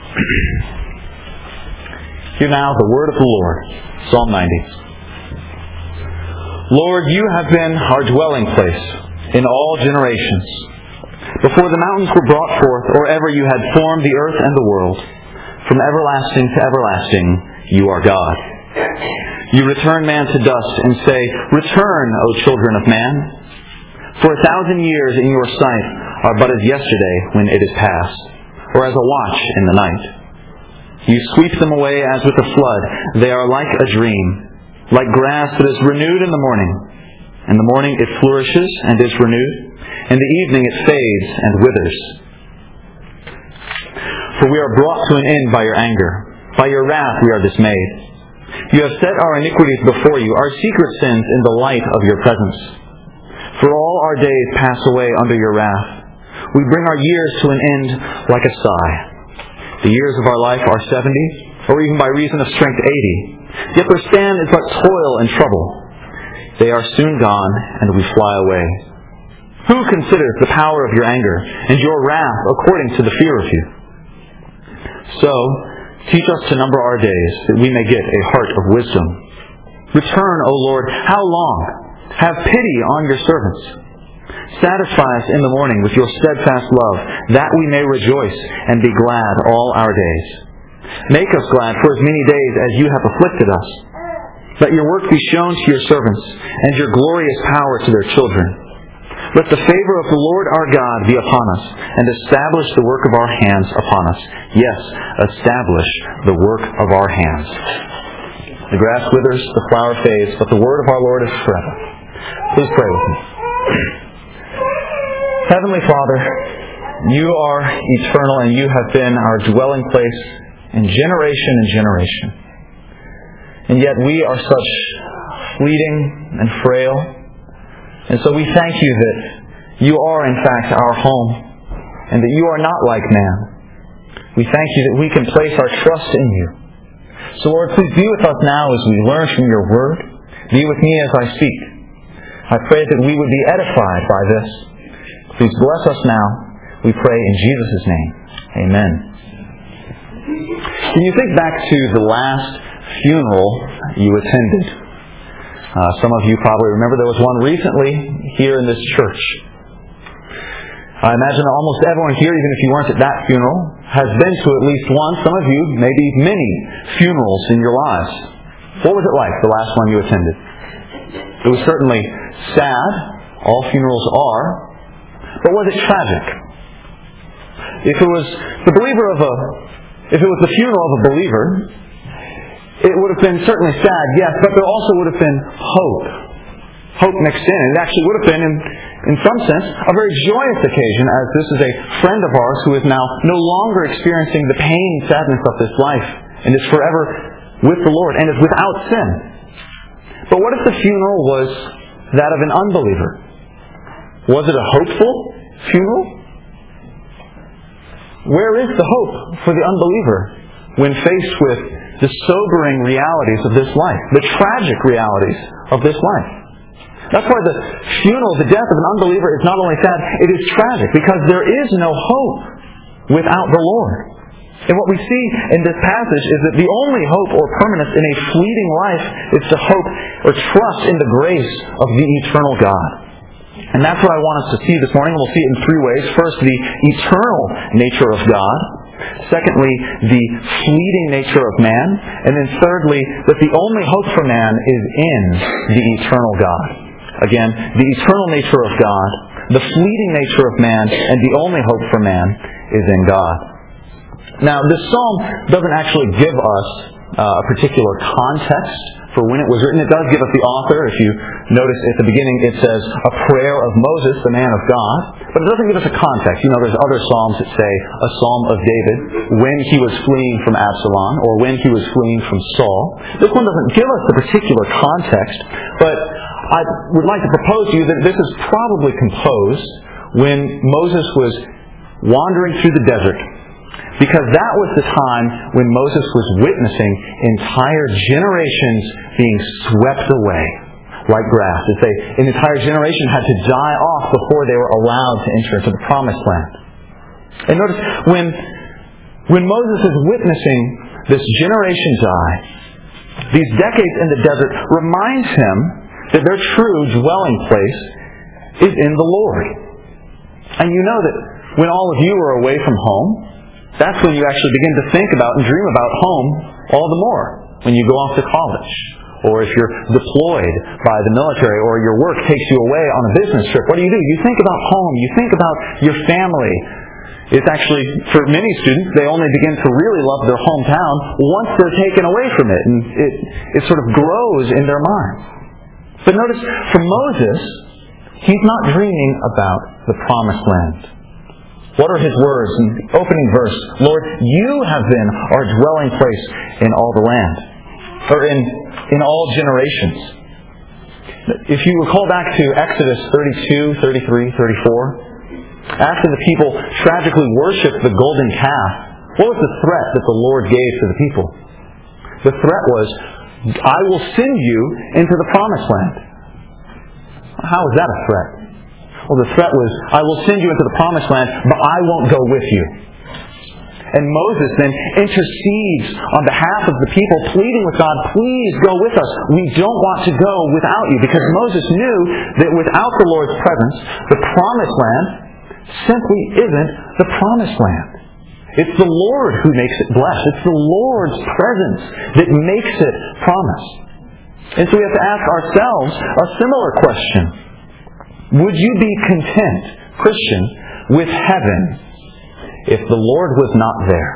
Hear now the word of the Lord. Psalm 90. Lord, you have been our dwelling place in all generations. Before the mountains were brought forth, or ever you had formed the earth and the world, from everlasting to everlasting, you are God. You return man to dust and say, Return, O children of man. For 1,000 years in your sight are but as yesterday when it is past, or as a watch in the night. You sweep them away as with a flood. They are like a dream, like grass that is renewed in the morning. In the morning it flourishes and is renewed. In the evening it fades and withers. For we are brought to an end by your anger. By your wrath we are dismayed. You have set our iniquities before you, our secret sins in the light of your presence. For all our days pass away under your wrath. We bring our years to an end like a sigh. The years of our life are 70, or even by reason of strength 80. Yet their span is but toil and trouble. They are soon gone, and we fly away. Who considers the power of your anger, and your wrath according to the fear of you? So, teach us to number our days, that we may get a heart of wisdom. Return, O Lord, how long? Have pity on your servants. Satisfy us in the morning with your steadfast love, that we may rejoice and be glad all our days. Make us glad for as many days as you have afflicted us. Let your work be shown to your servants, and your glorious power to their children. Let the favor of the Lord our God be upon us, and establish the work of our hands upon us. Yes, establish the work of our hands. The grass withers, the flower fades, but the word of our Lord is forever. Please pray with me. Heavenly Father, you are eternal, and you have been our dwelling place in generation and generation. And yet we are such fleeting and frail. And so we thank you that you are in fact our home, and that you are not like man. We thank you that we can place our trust in you. So Lord, please be with us now as we learn from your word. Be with me as I speak. I pray that we would be edified by this. Please bless us now, we pray in Jesus' name. Amen. Can you think back to the last funeral you attended? Some of you probably remember there was one recently here in this church. I imagine that almost everyone here, even if you weren't at that funeral, has been to at least one, some of you, maybe many funerals in your lives. What was it like, the last one you attended? It was certainly sad. All funerals are. But was it tragic? If it was the funeral of a believer, it would have been certainly sad, yes, but there also would have been hope. Hope mixed in. It actually would have been, in some sense, a very joyous occasion, as this is a friend of ours who is now no longer experiencing the pain and sadness of this life, and is forever with the Lord, and is without sin. But what if the funeral was that of an unbeliever? Was it a hopeful funeral? Where is the hope for the unbeliever when faced with the sobering realities of this life, the tragic realities of this life? That's why the funeral, the death of an unbeliever is not only sad, it is tragic, because there is no hope without the Lord. And what we see in this passage is that the only hope or permanence in a fleeting life is to hope or trust in the grace of the eternal God. And that's what I want us to see this morning. We'll see it in three ways. First, the eternal nature of God. Secondly, the fleeting nature of man. And then thirdly, that the only hope for man is in the eternal God. Again, the eternal nature of God, the fleeting nature of man, and the only hope for man is in God. Now, this psalm doesn't actually give us a particular context for when it was written. It does give us the author. If you notice at the beginning it says, a prayer of Moses, the man of God. But it doesn't give us a context. You know, there's other psalms that say, a psalm of David, when he was fleeing from Absalom, or when he was fleeing from Saul. This one doesn't give us the particular context, but I would like to propose to you that this is probably composed when Moses was wandering through the desert. Because that was the time when Moses was witnessing entire generations being swept away like grass. An entire generation had to die off before they were allowed to enter into the promised land. And notice, when When Moses is witnessing this generation die, these decades in the desert reminds him that their true dwelling place is in the Lord. And you know that when all of you are away from home, that's when you actually begin to think about and dream about home all the more. When you go off to college, or if you're deployed by the military, or your work takes you away on a business trip, what do? You think about home. You think about your family. It's actually, for many students, they only begin to really love their hometown once they're taken away from it, and it sort of grows in their minds. But notice, for Moses, he's not dreaming about the promised land. What are his words in the opening verse? Lord, you have been our dwelling place in all the land, or in all generations. If you recall back to Exodus 32, 33, 34, after the people tragically worshipped the golden calf, what was the threat that the Lord gave to the people? The threat was, I will send you into the promised land. How is that a threat? Well, the threat was, I will send you into the promised land, but I won't go with you. And Moses then intercedes on behalf of the people, pleading with God, please go with us. We don't want to go without you. Because Moses knew that without the Lord's presence, the promised land simply isn't the promised land. It's the Lord who makes it blessed. It's the Lord's presence that makes it promised. And so we have to ask ourselves a similar question. Would you be content, Christian, with heaven if the Lord was not there?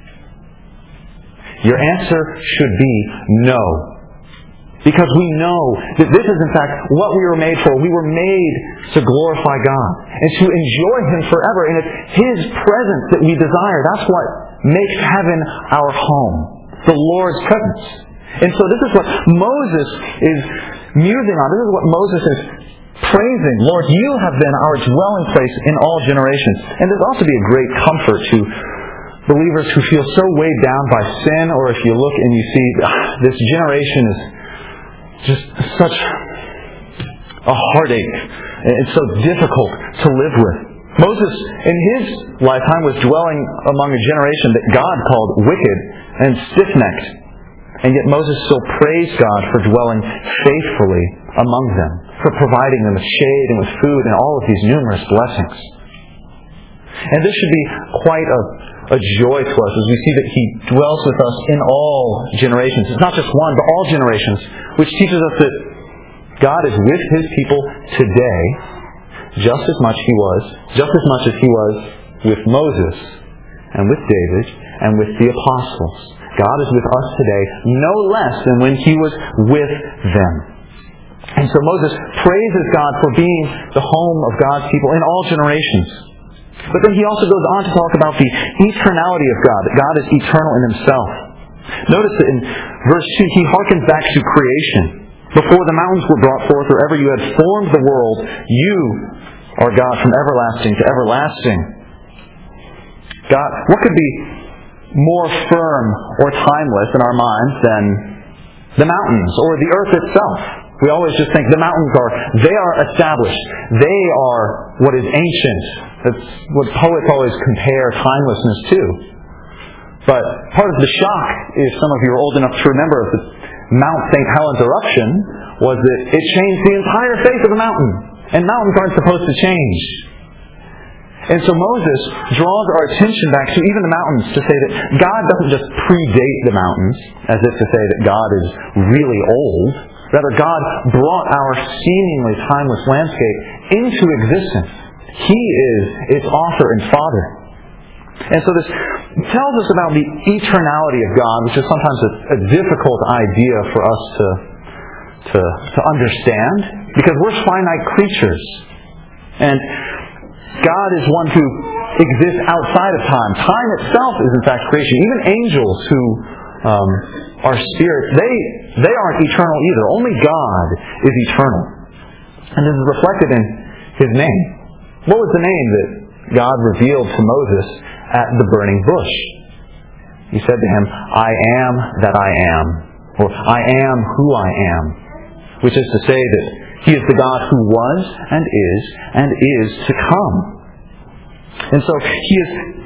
Your answer should be no. Because we know that this is in fact what we were made for. We were made to glorify God and to enjoy Him forever. And it's His presence that we desire. That's what makes heaven our home. The Lord's presence. And so this is what Moses is musing on. This is what Moses is praising. Lord, you have been our dwelling place in all generations. And there's also be a great comfort to believers who feel so weighed down by sin, or if you look and you see this generation is just such a heartache. It's so difficult to live with. Moses, in his lifetime, was dwelling among a generation that God called wicked and stiff-necked. And yet Moses still praised God for dwelling faithfully among them, for providing them with shade and with food and all of these numerous blessings. And this should be quite a joy to us as we see that He dwells with us in all generations. It's not just one, but all generations, which teaches us that God is with His people today just as much as He was with Moses and with David and with the apostles. God is with us today no less than when He was with them. And so Moses praises God for being the home of God's people in all generations. But then he also goes on to talk about the eternality of God, that God is eternal in Himself. Notice that in verse 2, he harkens back to creation. Before the mountains were brought forth, or ever you had formed the world, you are God from everlasting to everlasting. God, what could be more firm or timeless in our minds than the mountains or the earth itself? We always just think the mountains they are established. They are what is ancient. That's what poets always compare timelessness to. But part of the shock, if some of you are old enough to remember, of the Mount St. Helens eruption, was that it changed the entire face of the mountain. And mountains aren't supposed to change. And so Moses draws our attention back to even the mountains to say that God doesn't just predate the mountains, as if to say that God is really old. Rather, God brought our seemingly timeless landscape into existence. He is its author and father. And so this tells us about the eternality of God, which is sometimes a difficult idea for us to understand, because we're finite creatures. And God is one who exists outside of time. Time itself is in fact creation. Even angels who are spirits, they aren't eternal either. Only God is eternal. And this is reflected in His name. What was the name that God revealed to Moses at the burning bush? He said to him, I am that I am. Or I am who I am. Which is to say that He is the God who was and is to come. And so He is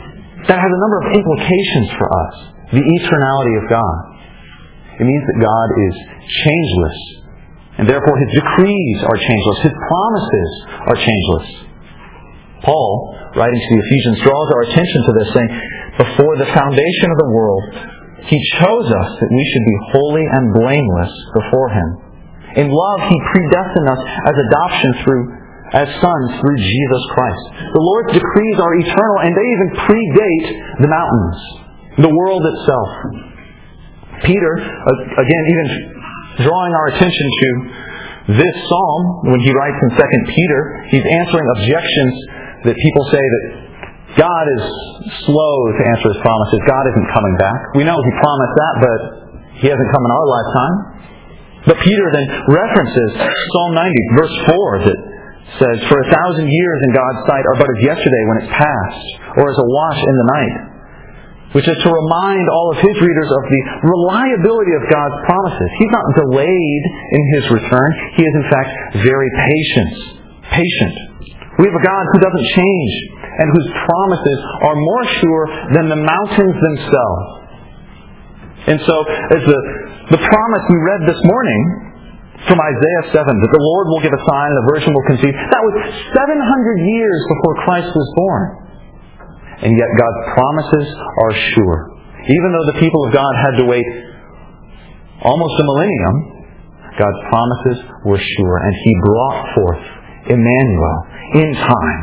that has a number of implications for us. The eternality of God. It means that God is changeless, and therefore His decrees are changeless. His promises are changeless. Paul, writing to the Ephesians, draws our attention to this, saying, before the foundation of the world, He chose us that we should be holy and blameless before Him. In love, He predestined us as adoption as sons through Jesus Christ. The Lord's decrees are eternal, and they even predate the mountains, the world itself. Peter, again, even drawing our attention to this psalm, when he writes in 2 Peter, he's answering objections that people say that God is slow to answer His promises. God isn't coming back. We know He promised that, but He hasn't come in our lifetime. But Peter then references Psalm 90, verse 4, that says, for 1,000 years in God's sight are but as yesterday when it's past, or as a watch in the night. Which is to remind all of His readers of the reliability of God's promises. He's not delayed in His return. He is in fact very patient. We have a God who doesn't change, and whose promises are more sure than the mountains themselves. And so, as the promise we read this morning from Isaiah 7, that the Lord will give a sign and the virgin will conceive, that was 700 years before Christ was born. And yet God's promises are sure. Even though the people of God had to wait almost a millennium, God's promises were sure, and He brought forth Emmanuel in time.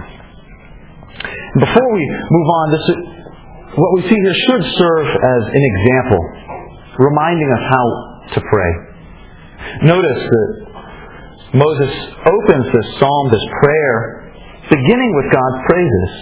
Before we move on, what we see here should serve as an example, reminding us how to pray. Notice that Moses opens this psalm, this prayer, beginning with God's praises,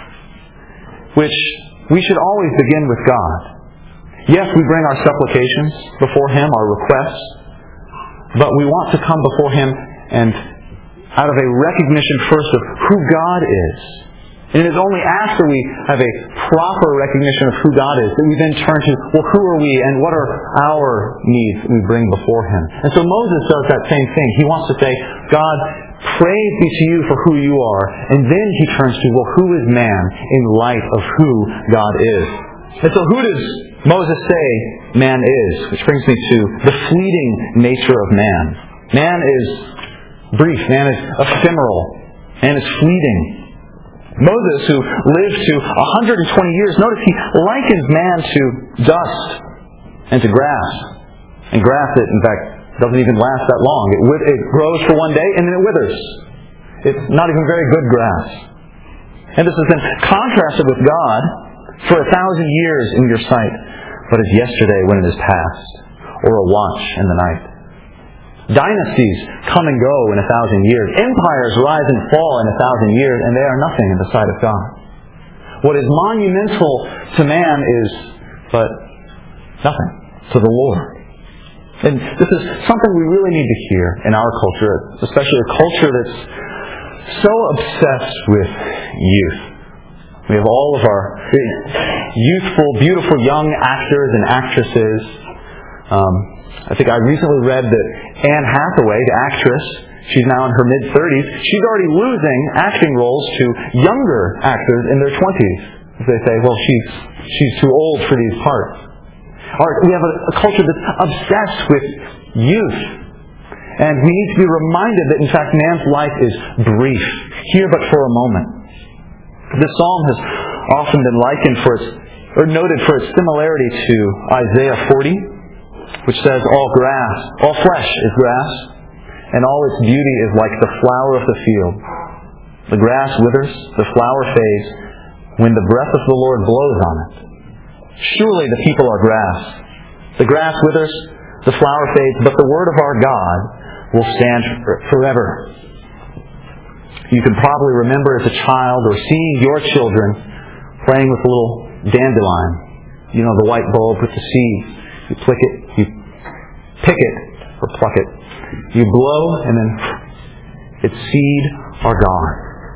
which we should always begin with God. Yes, we bring our supplications before Him, our requests, but we want to come before Him and out of a recognition first of who God is. And it is only after we have a proper recognition of who God is that we then turn to, well, who are we and what are our needs that we bring before Him. And so Moses does that same thing. He wants to say, God, praise be to You for who You are. And then he turns to, well, who is man in light of who God is? And so who does Moses say man is? Which brings me to the fleeting nature of man. Man is brief. Man is ephemeral. Man is fleeting. Moses, who lived to 120 years, notice he likens man to dust and to grass. And grass that, in fact, doesn't even last that long. It grows for one day and then it withers. It's not even very good grass. And this has been contrasted with God for 1,000 years in your sight, but as yesterday when it is past, or a watch in the night. Dynasties come and go in 1,000 years. Empires rise and fall in 1,000 years, and they are nothing in the sight of God. What is monumental to man is but nothing to the Lord. And this is something we really need to hear in our culture, especially a culture that's so obsessed with youth. We have all of our youthful, beautiful young actors and actresses. I think I recently read that Anne Hathaway, the actress, she's now in her mid-30s, she's already losing acting roles to younger actors in their 20s. They say, well, she's too old for these parts. We have a culture that's obsessed with youth. And we need to be reminded that, in fact, man's life is brief, here but for a moment. This psalm has often been noted for its similarity to Isaiah 40, which says, all flesh is grass, and all its beauty is like the flower of the field. The grass withers, the flower fades, when the breath of the Lord blows on it. Surely the people are grass. The grass withers, the flower fades, but the word of our God will stand forever. You can probably remember as a child or seeing your children playing with a little dandelion. You know, the white bulb with the seed. You pick it, or pluck it. You blow, and then its seed are gone.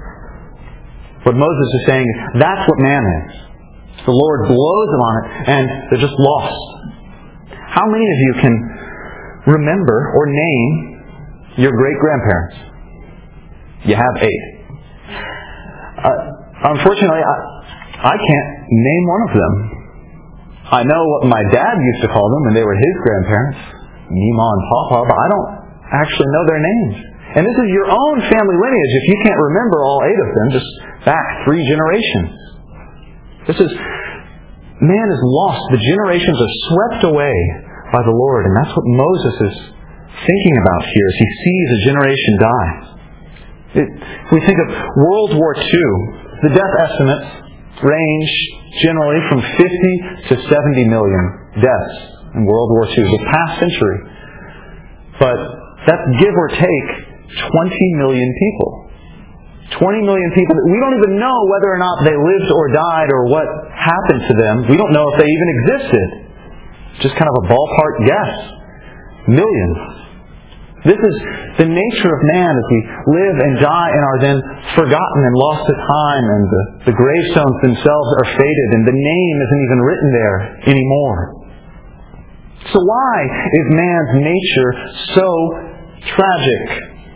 What Moses is saying is, that's what man is. The Lord blows them on it, and they're just lost. How many of you can remember or name your great-grandparents? You have 8. Unfortunately, I can't name one of them. I know what my dad used to call them when they were his grandparents, Mima and Papa, but I don't actually know their names. And this is your own family lineage. If you can't remember all 8 of them, just back 3 generations. Man is lost. The generations are swept away by the Lord. And that's what Moses is thinking about here as he sees a generation die. If we think of World War II, the death estimates range generally from 50 to 70 million deaths in World War II, the past century. But that's give or take 20 million people. 20 million people that we don't even know whether or not they lived or died or what happened to them. We don't know if they even existed. Just kind of a ballpark guess. Millions. This is the nature of man as we live and die and are then forgotten and lost to time, and the gravestones themselves are faded and the name isn't even written there anymore. So why is man's nature so tragic?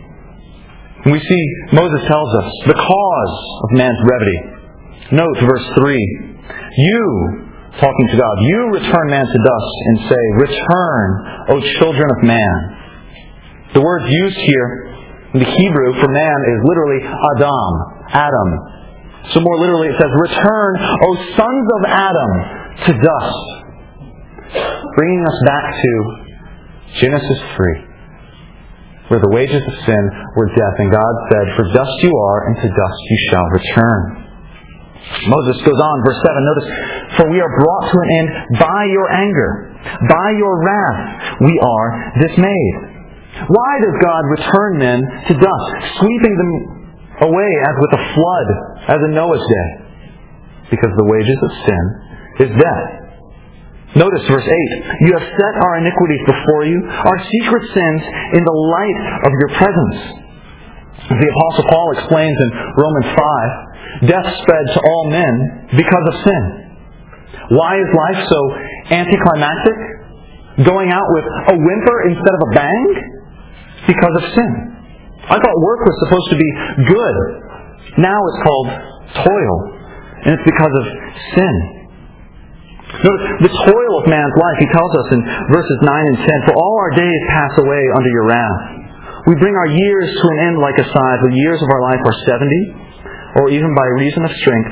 We see Moses tells us the cause of man's brevity. Note verse 3. You, talking to God, you return man to dust and say, return, O children of man. The word used here in the Hebrew for man is literally Adam. So more literally it says, return, O sons of Adam, to dust. Bringing us back to Genesis 3. Where the wages of sin were death, and God said, for dust you are, and to dust you shall return. Moses goes on, verse 7, notice, for we are brought to an end by your anger, by your wrath, we are dismayed. Why does God return men to dust, sweeping them away as with a flood, as in Noah's day? Because the wages of sin is death. Notice verse 8. You have set our iniquities before you, our secret sins in the light of your presence. As the Apostle Paul explains in Romans 5, death spread to all men because of sin. Why is life so anticlimactic? Going out with a whimper instead of a bang? Because of sin. I thought work was supposed to be good. Now it's called toil. And it's because of sin. Notice the toil of man's life. He tells us in verses 9 and 10, for all our days pass away under your wrath. We bring our years to an end like a scythe. The years of our life are 70, or even by reason of strength,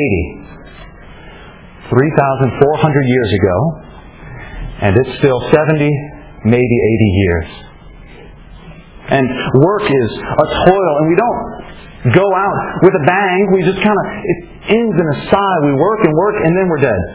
80. 3,400 years ago, and it's still 70, maybe 80 years. And work is a toil, and we don't go out with a bang. We just kind of, it ends in a sigh. We work, and then we're dead.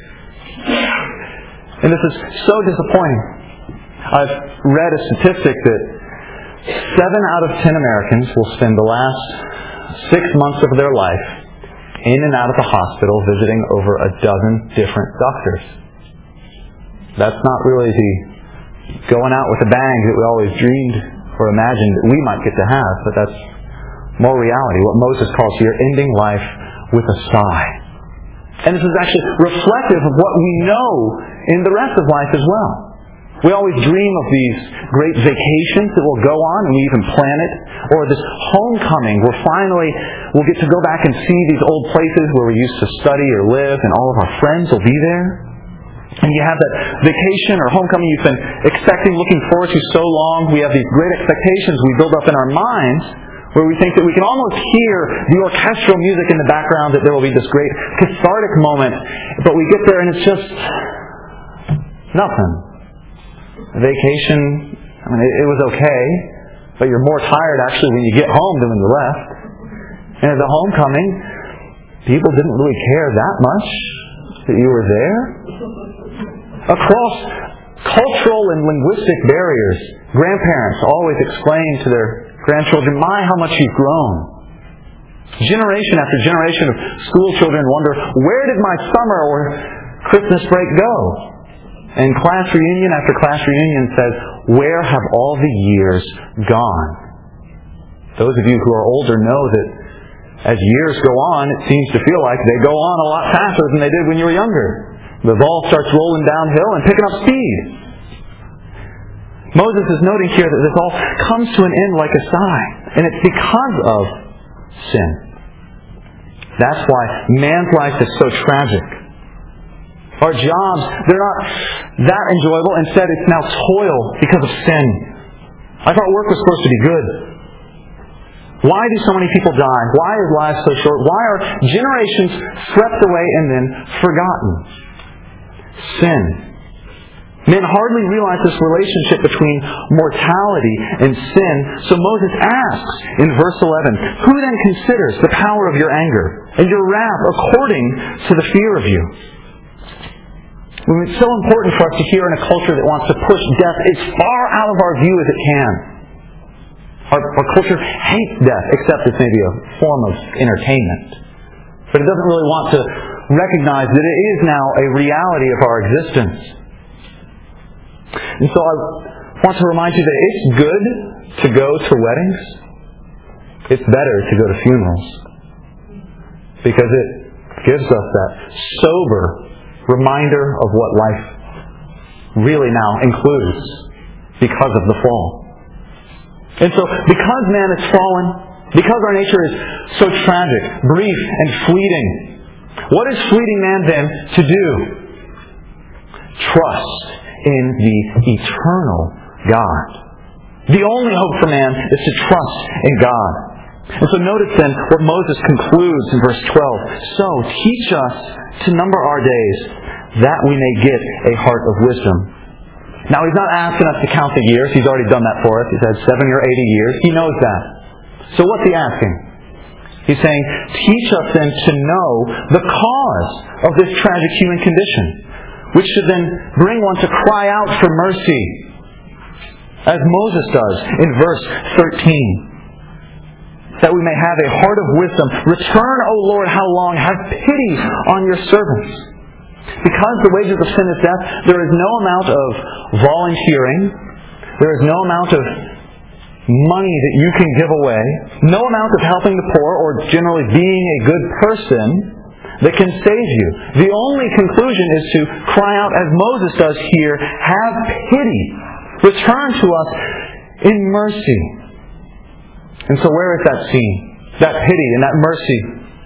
And this is so disappointing. I've read a statistic that 7 out of 10 Americans will spend the last 6 months of their life in and out of the hospital visiting over a dozen different doctors. That's not really the going out with a bang that we always dreamed or imagined that we might get to have, but that's more reality. What Moses calls here, ending life with a sigh. And this is actually reflective of what we know in the rest of life as well. We always dream of these great vacations that will go on, and we even plan it. Or this homecoming where finally we'll get to go back and see these old places where we used to study or live, and all of our friends will be there. And you have that vacation or homecoming you've been expecting, looking forward to so long. We have these great expectations we build up in our minds, where we think that we can almost hear the orchestral music in the background, that there will be this great cathartic moment. But we get there and it's just nothing. Vacation, I mean, it was okay, but you're more tired actually when you get home than when you left. And at the homecoming, people didn't really care that much that you were there. Across cultural and linguistic barriers, grandparents always exclaim to their grandchildren, my, how much you've grown. Generation after generation of school children wonder, where did my summer or Christmas break go? And class reunion after class reunion says, where have all the years gone? Those of you who are older know that as years go on, it seems to feel like they go on a lot faster than they did when you were younger. The ball starts rolling downhill and picking up speed. Moses is noting here that this all comes to an end like a sigh. And it's because of sin. That's why man's life is so tragic. Our jobs, they're not that enjoyable. Instead, it's now toil because of sin. I thought work was supposed to be good. Why do so many people die? Why is life so short? Why are generations swept away and then forgotten? Sin. Men hardly realize this relationship between mortality and sin. So Moses asks in verse 11, "Who then considers the power of your anger and your wrath according to the fear of you?" It's so important for us to hear in a culture that wants to push death as far out of our view as it can. Our culture hates death, except it's maybe a form of entertainment. But it doesn't really want to recognize that it is now a reality of our existence. And so I want to remind you that it's good to go to weddings. It's better to go to funerals. Because it gives us that sober reminder of what life really now includes because of the fall. And so, because man is fallen, because our nature is so tragic, brief, and fleeting, what is fleeting man then to do? Trust in the eternal God. The only hope for man is to trust in God. And so notice then what Moses concludes in verse 12. "So teach us to number our days, that we may get a heart of wisdom." Now he's not asking us to count the years. He's already done that for us. He said 70 or 80 years. He knows that. So what's he asking? He's saying, teach us then to know the cause of this tragic human condition, which should then bring one to cry out for mercy, as Moses does in verse 13. That we may have a heart of wisdom. Return, O Lord, how long? Have pity on your servants. Because the wages of sin is death, there is no amount of volunteering. There is no amount of money that you can give away. No amount of helping the poor or generally being a good person that can save you. The only conclusion is to cry out, as Moses does here, have pity. Return to us in mercy. And so where is that seen? That pity and that mercy.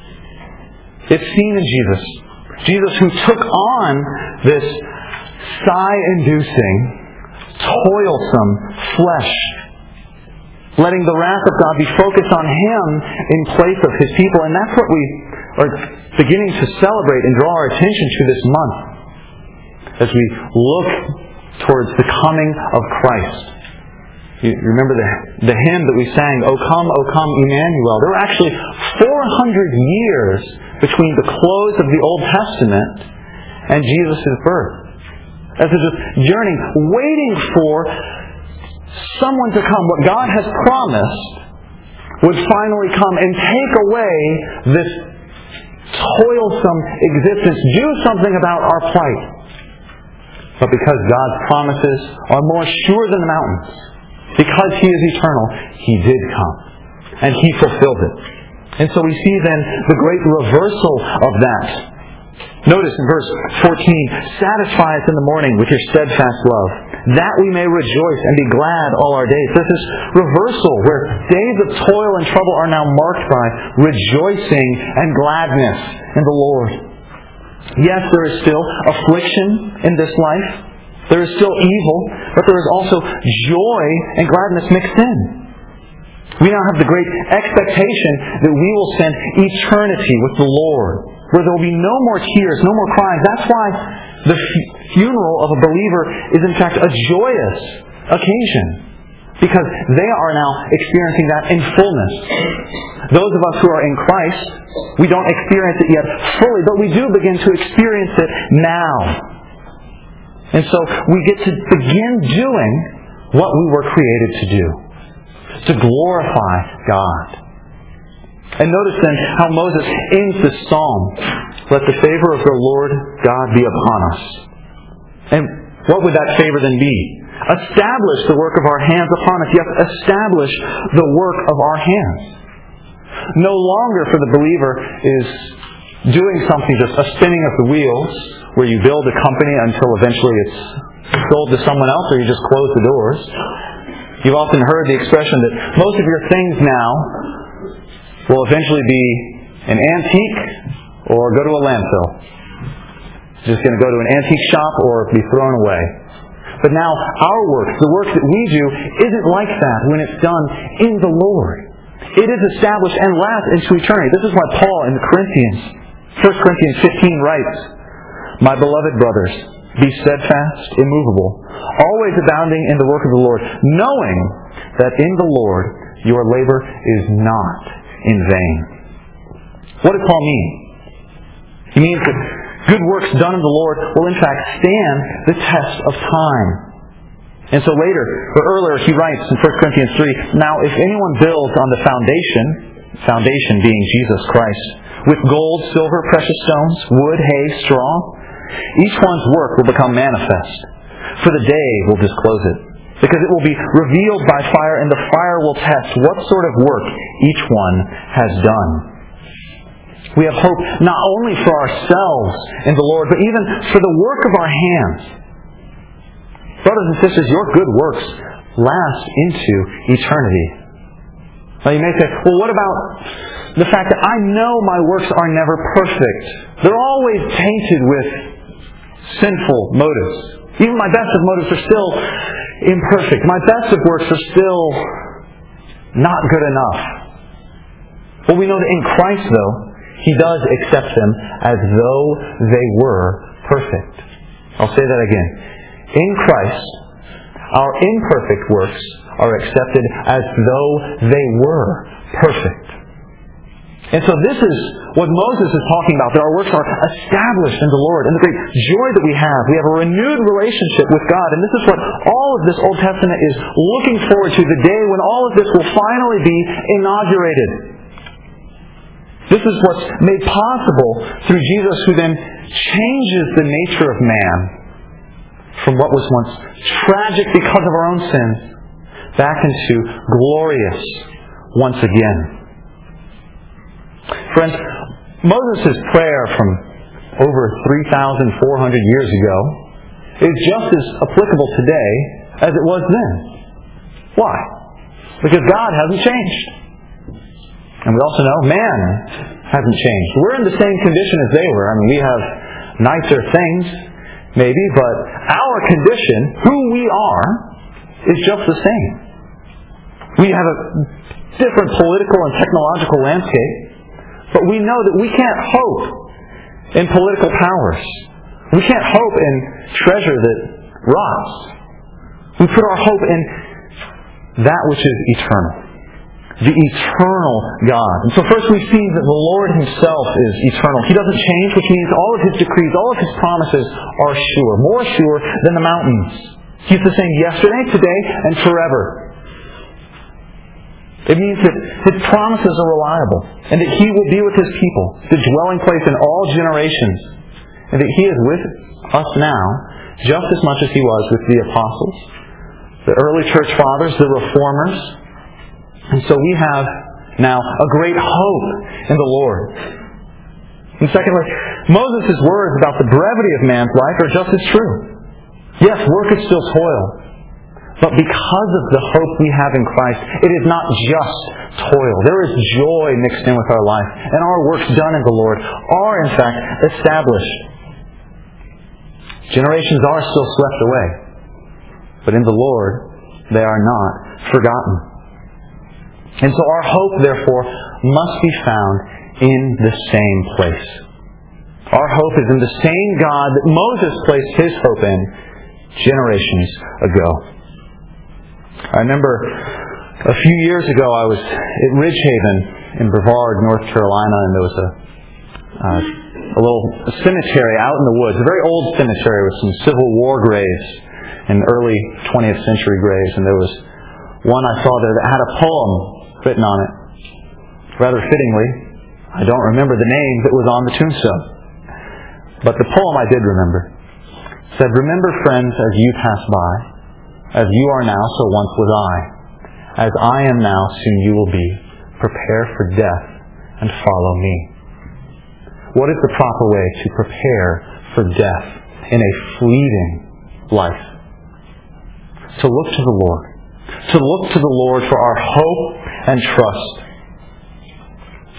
It's seen in Jesus. Jesus who took on this sigh-inducing, toilsome flesh, letting the wrath of God be focused on Him in place of His people. And that's what we are beginning to celebrate and draw our attention to this month as we look towards the coming of Christ. You remember the hymn that we sang, O come, Emmanuel. There were actually 400 years between the close of the Old Testament and Jesus' birth. As they're just yearning, waiting for someone to come. What God has promised would finally come and take away this toilsome existence. Do something about our plight. But because God's promises are more sure than the mountains, because He is eternal, He did come. And He fulfilled it. And so we see then the great reversal of that. Notice in verse 14, satisfy us in the morning with your steadfast love, that we may rejoice and be glad all our days. This is reversal, where days of toil and trouble are now marked by rejoicing and gladness in the Lord. Yes, there is still affliction in this life. There is still evil, but there is also joy and gladness mixed in. We now have the great expectation that we will spend eternity with the Lord, where there will be no more tears, no more crying. That's why the funeral of a believer is in fact a joyous occasion, because they are now experiencing that in fullness. Those of us who are in Christ, we don't experience it yet fully, but we do begin to experience it now. And so we get to begin doing what we were created to do, to glorify God. And notice then how Moses ends this psalm. Let the favor of the Lord God be upon us. And what would that favor then be? Establish the work of our hands upon us. Yes, establish the work of our hands. No longer for the believer is doing something, just a spinning of the wheels, where you build a company until eventually it's sold to someone else, or you just close the doors. You've often heard the expression that most of your things now will eventually be an antique or go to a landfill. Just going to go to an antique shop or be thrown away. But now our work, the work that we do, isn't like that when it's done in the Lord. It is established and lasts into eternity. This is why Paul in the Corinthians, 1 Corinthians 15 writes, "My beloved brothers, be steadfast, immovable, always abounding in the work of the Lord, knowing that in the Lord your labor is not in vain." What does Paul mean? He means that good works done in the Lord will in fact stand the test of time. And so earlier he writes in 1 Corinthians 3, "Now if anyone builds on the foundation being Jesus Christ, with gold, silver, precious stones, wood, hay, straw, each one's work will become manifest, for the day will disclose it, because it will be revealed by fire, and the fire will test what sort of work each one has done." We have hope not only for ourselves in the Lord, but even for the work of our hands. Brothers and sisters, your good works last into eternity. Now you may say, well, what about the fact that I know my works are never perfect? They're always tainted with sinful motives. Even my best of motives are still imperfect. My best of works are still not good enough. Well, we know that in Christ, though, He does accept them as though they were perfect. I'll say that again. In Christ, our imperfect works are accepted as though they were perfect. And so this is what Moses is talking about, that our works are established in the Lord, and the great joy that we have. We have a renewed relationship with God, and this is what all of this Old Testament is looking forward to, the day when all of this will finally be inaugurated. This is what's made possible through Jesus, who then changes the nature of man from what was once tragic because of our own sins back into glorious once again. Friends, Moses' prayer from over 3,400 years ago is just as applicable today as it was then. Why? Because God hasn't changed. And we also know man hasn't changed. We're in the same condition as they were. I mean, we have nicer things, maybe, but our condition, who we are, is just the same. We have a different political and technological landscape, but we know that we can't hope in political powers. We can't hope in treasure that rots. We put our hope in that which is eternal. The eternal God. And so first we see that the Lord Himself is eternal. He doesn't change, which means all of His decrees, all of His promises are sure. More sure than the mountains. He's the same yesterday, today, and forever. It means that His promises are reliable, and that He will be with His people, the dwelling place in all generations, and that He is with us now just as much as He was with the apostles, the early church fathers, the reformers. And so we have now a great hope in the Lord. And secondly, Moses' words about the brevity of man's life are just as true. Yes, work is still toil. But because of the hope we have in Christ, it is not just toil. There is joy mixed in with our life. And our works done in the Lord are in fact established. Generations are still swept away. But in the Lord, they are not forgotten. And so our hope, therefore, must be found in the same place. Our hope is in the same God that Moses placed his hope in generations ago. I remember a few years ago I was at Ridgehaven in Brevard, North Carolina, and there was a little cemetery out in the woods, a very old cemetery with some Civil War graves and early 20th century graves. And there was one I saw there that had a poem written on it. Rather fittingly, I don't remember the name that was on the tombstone. But the poem I did remember. It said, "Remember, friends, as you pass by, as you are now, so once was I. As I am now, soon you will be. Prepare for death and follow me." What is the proper way to prepare for death in a fleeting life? To look to the Lord. To look to the Lord for our hope and trust.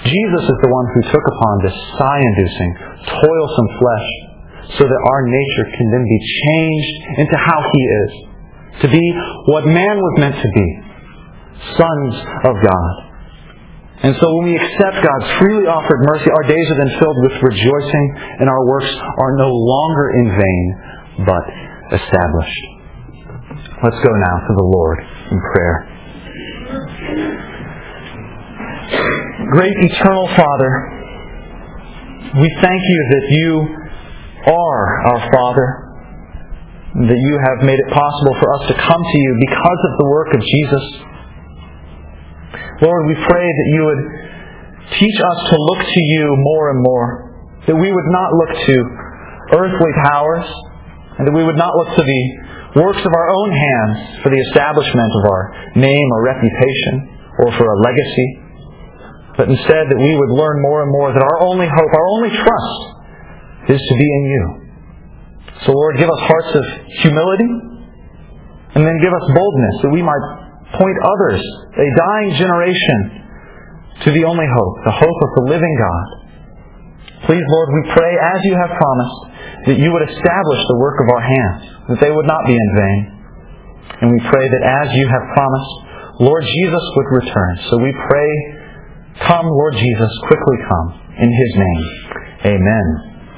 Jesus is the one who took upon this sigh-inducing, toilsome flesh so that our nature can then be changed into how He is, to be what man was meant to be, sons of God. And so when we accept God's freely offered mercy, our days are then filled with rejoicing, and our works are no longer in vain, but established. Let's go now to the Lord in prayer. Great eternal Father, we thank You that You are our Father, that You have made it possible for us to come to You because of the work of Jesus. Lord, we pray that You would teach us to look to You more and more, that we would not look to earthly powers, and that we would not look to the works of our own hands for the establishment of our name or reputation or for a legacy, but instead that we would learn more and more that our only hope, our only trust is to be in You. So Lord, give us hearts of humility, and then give us boldness that we might point others, a dying generation, to the only hope, the hope of the living God. Please, Lord, we pray, as You have promised, that You would establish the work of our hands, that they would not be in vain. And we pray that as You have promised, Lord Jesus would return. So we pray, come, Lord Jesus, quickly come. In His name, amen.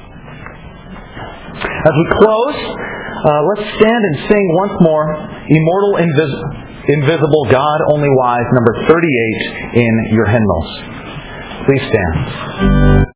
As we close, let's stand and sing once more, Immortal, Invisible, God, Only Wise, number 38 in your hymnals. Please stand.